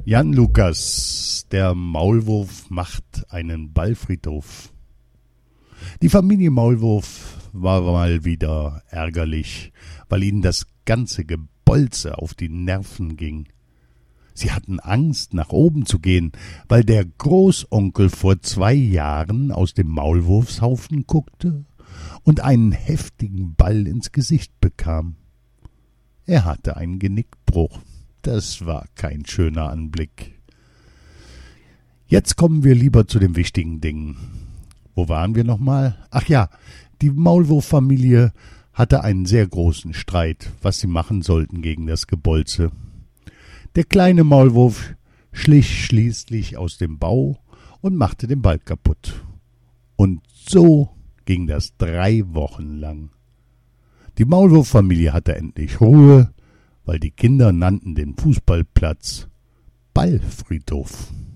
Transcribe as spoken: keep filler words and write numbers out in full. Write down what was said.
Jan Lukas, der Maulwurf macht einen Ballfriedhof. Die Familie Maulwurf war mal wieder ärgerlich, weil ihnen das ganze Gebolze auf die Nerven ging. Sie hatten Angst, nach oben zu gehen, weil der Großonkel vor zwei Jahren aus dem Maulwurfshaufen guckte und einen heftigen Ball ins Gesicht bekam. Er hatte einen Genickbruch. Das war kein schöner Anblick. Jetzt kommen wir lieber zu den wichtigen Dingen. Wo waren wir nochmal? Ach ja, die Maulwurffamilie hatte einen sehr großen Streit, was sie machen sollten gegen das Gebolze. Der kleine Maulwurf schlich schließlich aus dem Bau und machte den Ball kaputt. Und so ging das drei Wochen lang. Die Maulwurffamilie hatte endlich Ruhe, weil die Kinder nannten den Fußballplatz Ballfriedhof.